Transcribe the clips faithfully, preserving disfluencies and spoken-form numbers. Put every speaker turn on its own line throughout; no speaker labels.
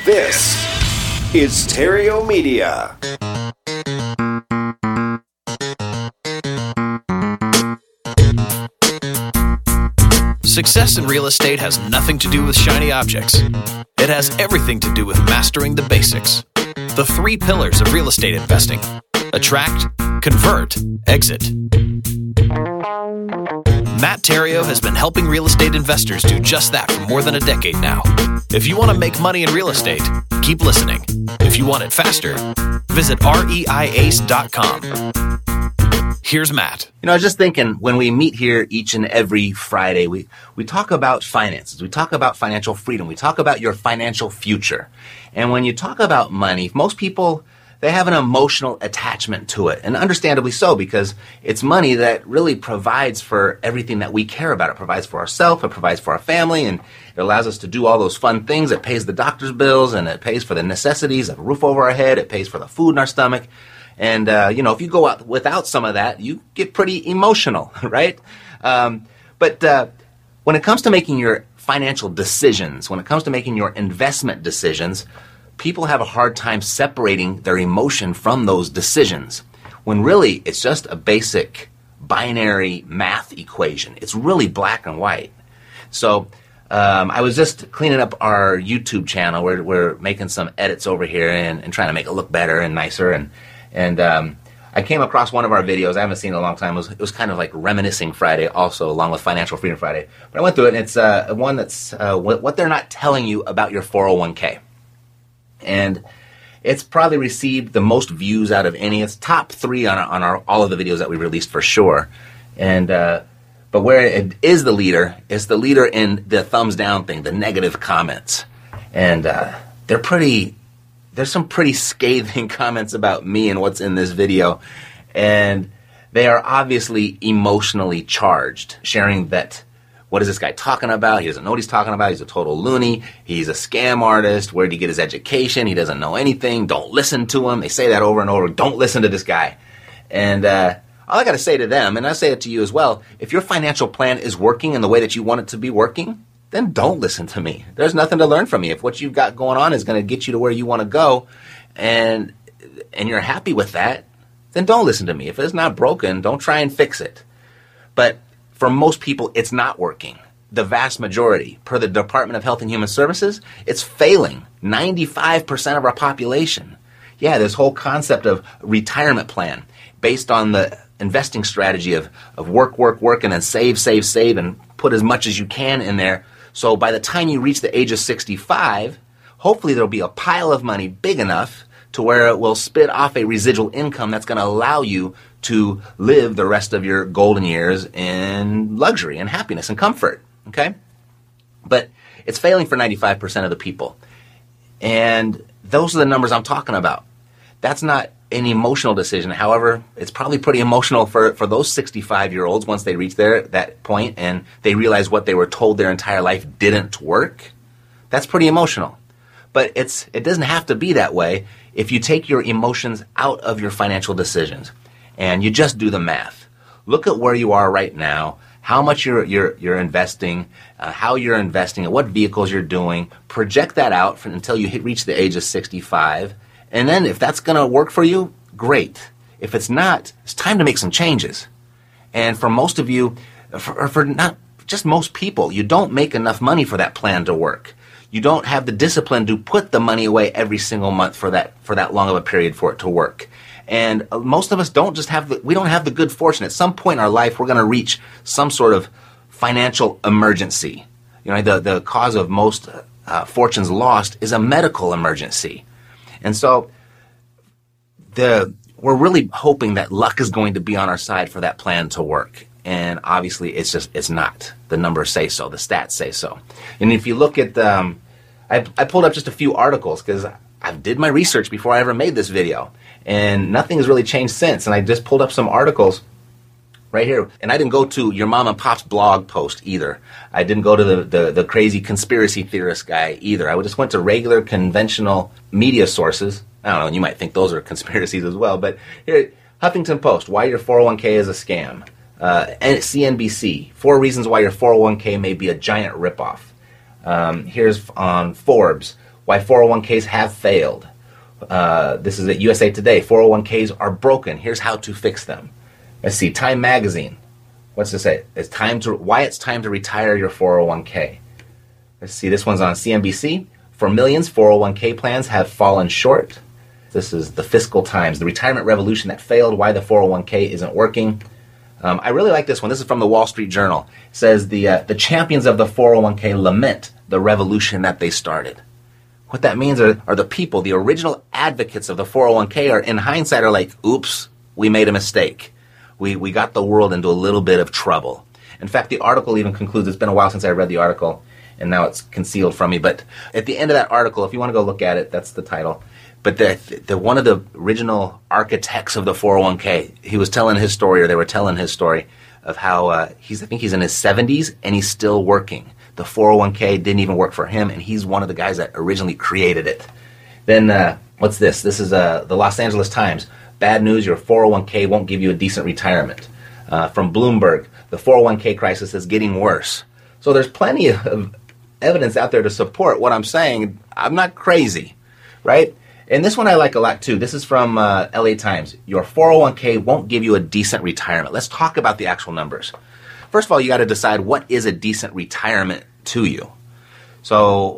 This is Stereo Media.
Success in real estate has nothing to do with shiny objects. It has everything to do with mastering the basics. The three pillars of real estate investing: attract, convert, exit. Matt Theriault has been helping real estate investors do just that for more than a decade now. If you want to make money in real estate, keep listening. If you want it faster, visit reiace dot com. Here's Matt.
You know, I was just thinking, when we meet here each and every Friday, we, we talk about finances. We talk about financial freedom. We talk about your financial future. And when you talk about money, most people, they have an emotional attachment to it. And understandably so, because it's money that really provides for everything that we care about. It provides for ourselves, it provides for our family, and it allows us to do all those fun things. It pays the doctor's bills, and it pays for the necessities of a roof over our head. It pays for the food in our stomach. And, uh, you know, if you go out without some of that, you get pretty emotional, right? Um, but uh, when it comes to making your financial decisions, when it comes to making your investment decisions, people have a hard time separating their emotion from those decisions, when really it's just a basic binary math equation. It's really black and white. So um, I was just cleaning up our YouTube channel. We're, we're making some edits over here and, and trying to make it look better and nicer. And And um, I came across one of our videos. I haven't seen it in a long time. It was, it was kind of like Reminiscing Friday also, along with Financial Freedom Friday. But I went through it, and it's uh, one that's uh, what, what they're not telling you about your four oh one k. And it's probably received the most views out of any. It's top three on, our, on our, all of the videos that we released for sure. And uh, but where it is the leader, it's the leader in the thumbs down thing, the negative comments. And uh, they're pretty... There's some pretty scathing comments about me and what's in this video, and they are obviously emotionally charged, sharing that, what is this guy talking about? He doesn't know what he's talking about. He's a total loony. He's a scam artist. Where did he get his education? He doesn't know anything. Don't listen to him. They say that over and over. Don't listen to this guy. And uh, all I got to say to them, and I say it to you as well, if your financial plan is working in the way that you want it to be working, then don't listen to me. There's nothing to learn from me. If what you've got going on is going to get you to where you want to go, and and you're happy with that, then don't listen to me. If it's not broken, don't try and fix it. But for most people, it's not working. The vast majority, per the Department of Health and Human Services, it's failing. ninety-five percent of our population. Yeah, this whole concept of retirement plan based on the investing strategy of, of work, work, work, and then save, save, save, and put as much as you can in there. So by the time you reach the age of sixty-five, hopefully there'll be a pile of money big enough to where it will spit off a residual income that's going to allow you to live the rest of your golden years in luxury and happiness and comfort, okay? But it's failing for ninety-five percent of the people. And those are the numbers I'm talking about. That's not an emotional decision. However, it's probably pretty emotional for, for those sixty-five-year-olds once they reach there that point and they realize what they were told their entire life didn't work. That's pretty emotional. But it's it doesn't have to be that way if you take your emotions out of your financial decisions and you just do the math. Look at where you are right now, how much you're you're you're investing, uh, how you're investing, and what vehicles you're doing. Project that out for, until you hit, reach the age of sixty-five. And then if that's going to work for you, great. If it's not, it's time to make some changes. And for most of you, for, for not just most people, you don't make enough money for that plan to work. You don't have the discipline to put the money away every single month for that for that long of a period for it to work. And most of us don't just have the, we don't have the good fortune. At some point in our life, we're going to reach some sort of financial emergency. You know, the, the cause of most uh, fortunes lost is a medical emergency. And so the we're really hoping that luck is going to be on our side for that plan to work. And obviously it's just it's not. The numbers say so. The stats say so. And if you look at um, I, I pulled up just a few articles because I did my research before I ever made this video. And nothing has really changed since. And I just pulled up some articles right here. And I didn't go to your mom and pop's blog post either. I didn't go to the, the, the crazy conspiracy theorist guy either. I just went to regular conventional media sources. I don't know, and you might think those are conspiracies as well. But here, Huffington Post, why your four oh one k is a scam. Uh, and C N B C, four reasons why your four oh one k may be a giant ripoff. Um, here's on Forbes, why four oh one k's have failed. Uh, this is at U S A Today. four oh one k's are broken. Here's how to fix them. Let's see. Time Magazine. What's it say? It's time to why it's time to retire your four oh one k. Let's see. This one's on C N B C. For millions, four oh one k plans have fallen short. This is the Fiscal Times. The retirement revolution that failed. Why the four oh one k isn't working. Um, I really like this one. This is from the Wall Street Journal. It says the uh, the champions of the four oh one k lament the revolution that they started. What that means are, are the people, the original advocates of the four oh one k are, in hindsight, are like, oops, we made a mistake. We we got the world into a little bit of trouble. In fact, the article even concludes, it's been a while since I read the article, and now it's concealed from me, but at the end of that article, if you want to go look at it, that's the title. But the, the one of the original architects of the four oh one k, he was telling his story, or they were telling his story, of how uh, he's, I think he's in his seventies, and he's still working. The four oh one k didn't even work for him, and he's one of the guys that originally created it. Then, uh, what's this? This is uh, the Los Angeles Times. Bad news, your four oh one k won't give you a decent retirement. Uh, from Bloomberg, the four oh one k crisis is getting worse. So there's plenty of evidence out there to support what I'm saying. I'm not crazy, right? And this one I like a lot too. This is from uh, L A Times. Your four oh one k won't give you a decent retirement. Let's talk about the actual numbers. First of all, you got to decide what is a decent retirement to you. So,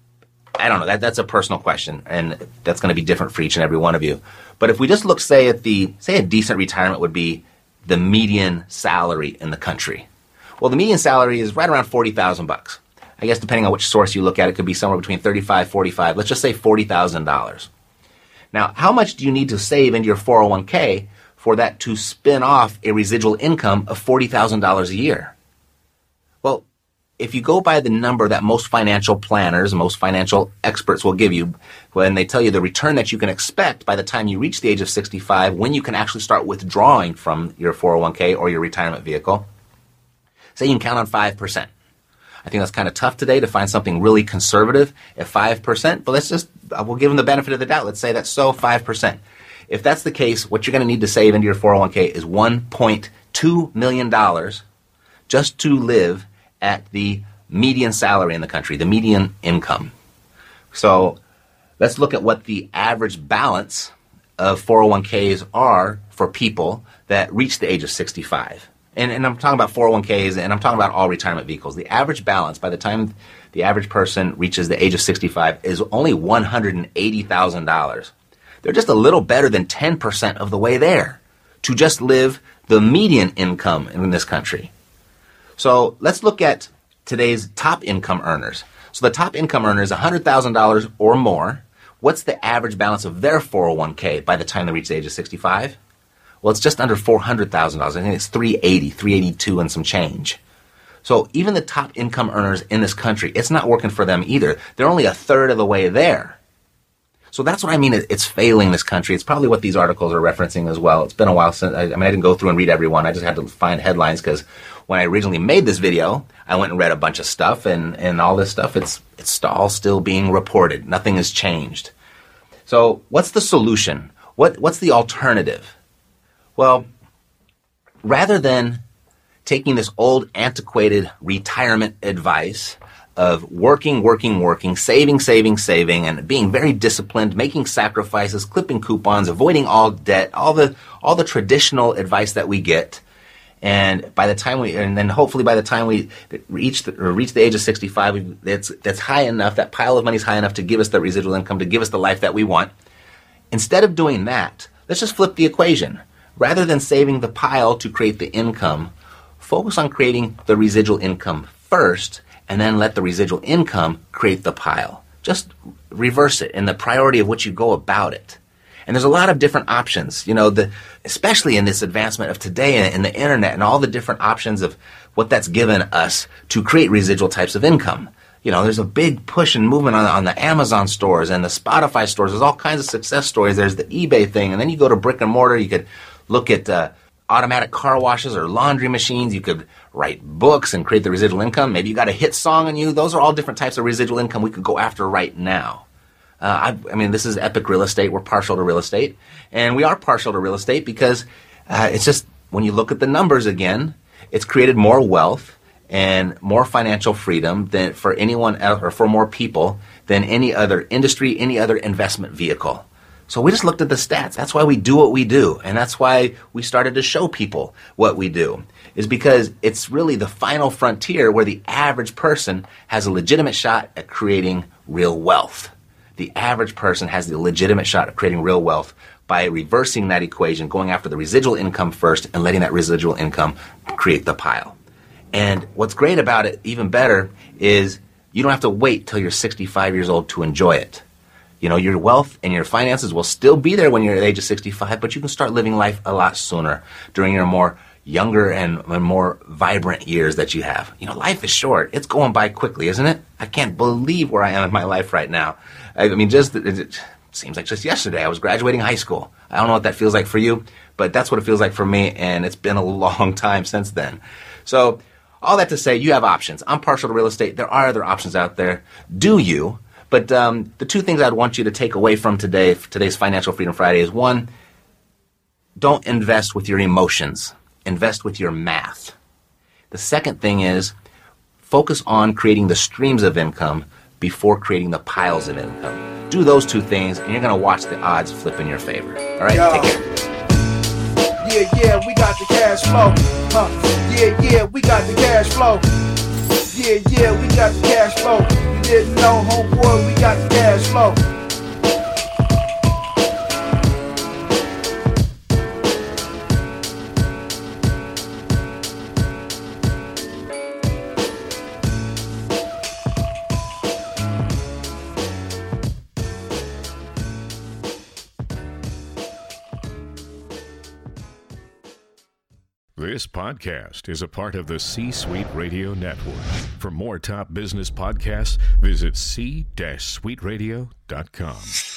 I don't know. That that's a personal question, and that's going to be different for each and every one of you. But if we just look, say, at the say a decent retirement would be the median salary in the country. Well, the median salary is right around forty thousand bucks. I guess depending on which source you look at, it could be somewhere between thirty-five, forty-five. Let's just say forty thousand dollars. Now, how much do you need to save into your four oh one k for that to spin off a residual income of forty thousand dollars a year? Well, if you go by the number that most financial planners, most financial experts will give you when they tell you the return that you can expect by the time you reach the age of sixty-five, when you can actually start withdrawing from your four oh one k or your retirement vehicle, say you can count on five percent. I think that's kind of tough today to find something really conservative at five percent, but let's just, we'll give them the benefit of the doubt. Let's say that's so, five percent. If that's the case, what you're going to need to save into your four oh one k is one point two million dollars just to live at the median salary in the country, the median income. So let's look at what the average balance of four oh one k's are for people that reach the age of sixty-five. And, and I'm talking about four oh one k's, and I'm talking about all retirement vehicles. The average balance by the time the average person reaches the age of sixty-five is only one hundred eighty thousand dollars. They're just a little better than ten percent of the way there to just live the median income in this country. So let's look at today's top income earners. So the top income earner is one hundred thousand dollars or more. What's the average balance of their four oh one k by the time they reach the age of sixty-five? Well, it's just under four hundred thousand dollars. I think it's three eighty, three eighty-two and some change. So even the top income earners in this country, it's not working for them either. They're only a third of the way there. So that's what I mean. It's failing this country. It's probably what these articles are referencing as well. It's been a while since, I, I mean, I didn't go through and read every one. I just had to find headlines because when I originally made this video, I went and read a bunch of stuff, and, and all this stuff, it's it's all still being reported. Nothing has changed. So what's the solution? What What's the alternative? Well, rather than taking this old, antiquated retirement advice of working, working, working, saving, saving, saving, and being very disciplined, making sacrifices, clipping coupons, avoiding all debt, all the all the traditional advice that we get, and by the time we, and then hopefully by the time we reach the, or reach the age of sixty-five, that's that's high enough, that pile of money is high enough to give us the residual income, to give us the life that we want. Instead of doing that, let's just flip the equation. Rather than saving the pile to create the income, focus on creating the residual income first, and then let the residual income create the pile. Just reverse it in the priority of which you go about it. And there's a lot of different options, you know, the, especially in this advancement of today and the internet and all the different options of what that's given us to create residual types of income. You know, there's a big push and movement on, on the Amazon stores and the Spotify stores. There's all kinds of success stories. There's the eBay thing. And then you go to brick and mortar. You could look at uh, automatic car washes or laundry machines. You could write books and create the residual income. Maybe you got a hit song on you. Those are all different types of residual income we could go after right now. Uh, I, I mean, this is Epic Real Estate. We're partial to real estate. And we are partial to real estate because uh, it's just, when you look at the numbers again, it's created more wealth and more financial freedom than for anyone else, or for more people than any other industry, any other investment vehicle. So we just looked at the stats. That's why we do what we do. And that's why we started to show people what we do, is because it's really the final frontier where the average person has a legitimate shot at creating real wealth. The average person has the legitimate shot at creating real wealth by reversing that equation, going after the residual income first and letting that residual income create the pile. And what's great about it, even better, is you don't have to wait till you're sixty-five years old to enjoy it. You know, your wealth and your finances will still be there when you're at the age of sixty-five, but you can start living life a lot sooner during your more younger and, and more vibrant years that you have. You know, life is short. It's going by quickly, isn't it? I can't believe where I am in my life right now. I mean, just it, it seems like just yesterday I was graduating high school. I don't know what that feels like for you, but that's what it feels like for me, and it's been a long time since then. So all that to say, you have options. I'm partial to real estate. There are other options out there. Do you? But um, the two things I'd want you to take away from today, today's Financial Freedom Friday, is one, don't invest with your emotions. Invest with your math. The second thing is focus on creating the streams of income before creating the piles of income. Do those two things, and you're going to watch the odds flip in your favor. All right?
Yo.
Take care.
Yeah, yeah, we got the cash flow. Huh. Yeah, yeah, we got the cash flow. Yeah, yeah, we got the cash flow. You didn't know, homeboy, we got the cash flow.
This podcast is a part of the C-Suite Radio Network. For more top business podcasts, visit c suite radio dot com.